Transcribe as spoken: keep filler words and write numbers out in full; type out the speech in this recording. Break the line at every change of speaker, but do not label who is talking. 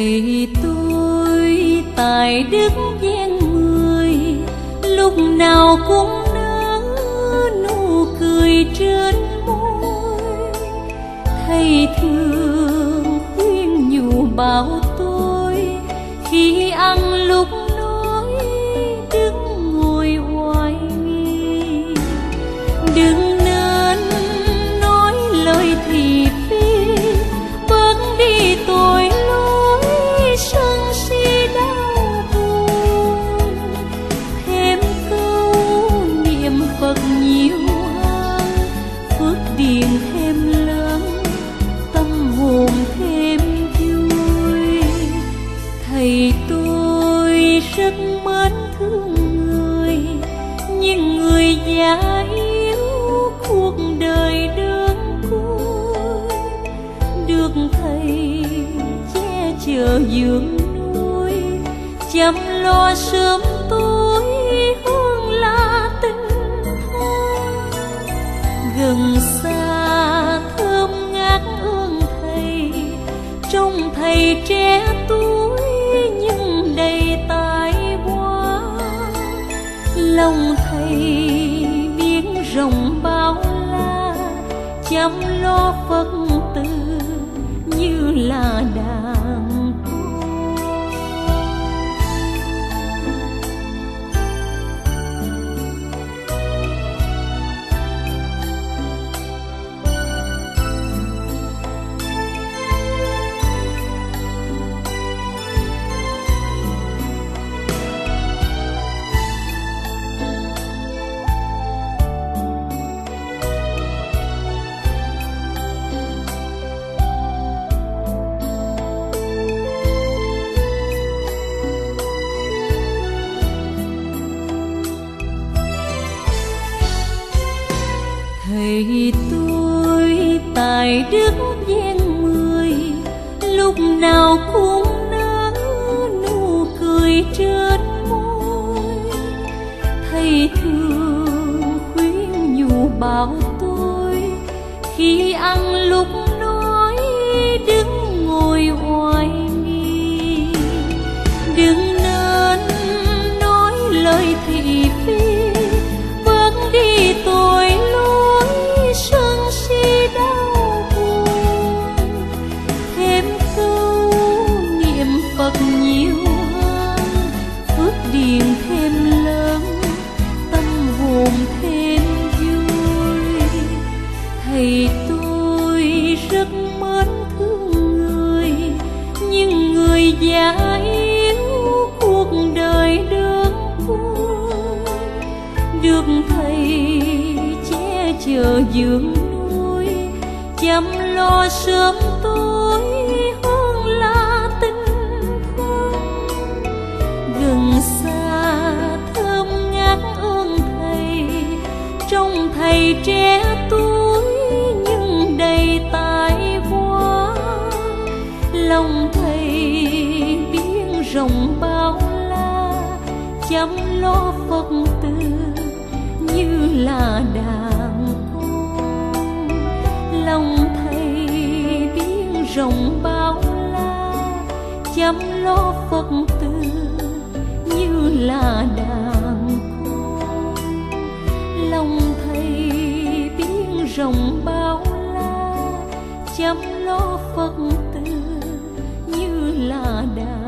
Thầy tôi tài đức gian người, lúc nào cũng nở nụ cười trên môi. Thầy thường khuyên nhủ bảo tôi khi ăn lúc nói đứng ngồi oai nghi. Đừng nên nói lời thị phi, bớt đi tội lỗi sân si đau buồn. Thêm câu niệm Phật nhiều hơn, phước điền thêm lớn, tâm hồn thêm vui. Thầy tôi rất mến thương người, nhưng người già yếu cuộc đời đơn côi. Được thầy che chở dưỡng nuôi, chăm lo sớm tối hơn là tình thân. Gần xa thơm ngát ơn thầy, trông thầy trẻ tuổi nhưng đầy tài hoa. Lòng thầy biển rộng bao la, chăm lo Phật tử như là đàn con. Thầy tôi tài đức gian người, lúc nào cũng nở nụ cười trên môi. Thầy thường khuyên nhủ bảo tôi khi ăn lúc nói đứng ngồi oai nghi. Đừng nên nói lời thị phi, bớt đi tội lỗi sân si đau buồn. Thêm câu niệm Phật nhiều hơn, phước điền thêm lớn, tâm hồn thêm vui. Thầy tôi rất mến thương người, nhưng người già yếu cuộc đời đơn côi. Được thầy che chở dưỡng nuôi, chăm lo sớm tối hơn là tình thân. Gần xa thơm ngát ơn thầy, trông thầy trẻ tuổi nhưng đầy tài hoa. Lòng thầy biển rộng bao la, chăm lo Phật tử như là đàn con. Lòng thầy biển rộng bao la, chăm lo Phật tử như là đàn con. Lòng thầy biển rộng bao la, chăm lo Phật tử như là đàn